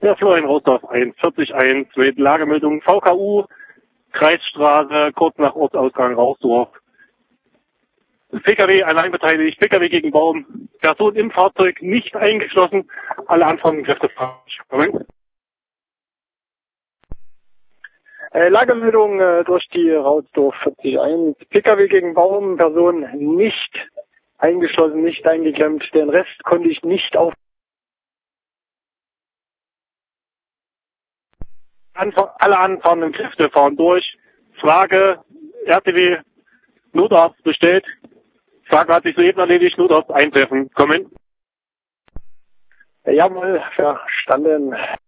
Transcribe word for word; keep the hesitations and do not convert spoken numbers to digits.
Ja, für ein Rostorf eins vierzig eins mit Lagemeldung V K U, Kreisstraße, kurz nach Ortsausgang Rausdorf. P K W allein beteiligt, P K W gegen Baum, Person im Fahrzeug nicht eingeschlossen, alle anderen Kräfte fahren. Äh, Lagemeldung äh, durch die Rausdorf vierzig eins, P K W gegen Baum, Person nicht eingeschlossen, nicht eingeklemmt, den Rest konnte ich nicht auf. Alle anfahrenden Kräfte fahren durch. Frage, R T W, Notarzt bestellt. Frage hat sich soeben erledigt, Notarzt eintreffen. Kommen. Jawohl, verstanden.